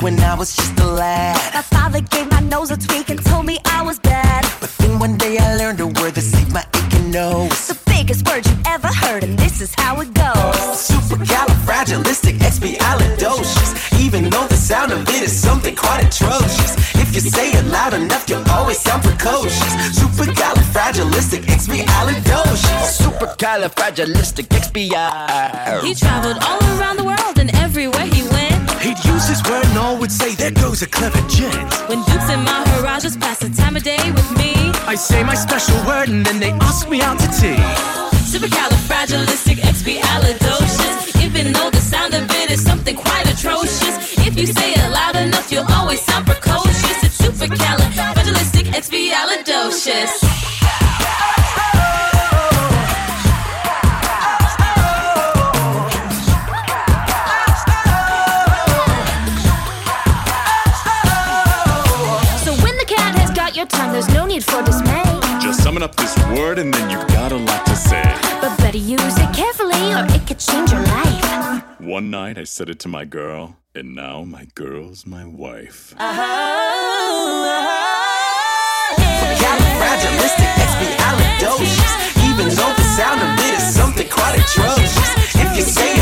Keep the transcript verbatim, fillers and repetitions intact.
back when I was just a lad. My father gave my nose a tweak and told me I was bad. But then one day I learned a word that saved my aching nose. The biggest word you ever heard, and this is how it goes. Supercalifragilisticexpialidocious. Even though the sound of it is something quite atrocious, if you say it loud enough, you'll always sound precocious. Supercalifragilisticexpialidocious. Supercalifragilisticexpialidocious. He traveled all around the world, and everywhere he went, he'd use his word and all would say, there goes a clever gent. When Dukes and Maharajas pass the time of day with me, I say my special word and then they ask me out to tea. Supercalifragilisticexpialidocious. Even though the sound of it is something quite atrocious, if you say it loud enough, you'll always sound precocious. It's supercalifragilisticexpialidocious. Your tongue, there's no need for dismay. Just summon up this word and then you've got a lot to say. But better use it carefully or it could change your life. One night I said it to my girl, and now my girl's my wife. Oh, Califragilisticexpialidocious. Even though the sound of it is something quite atrocious, if you say it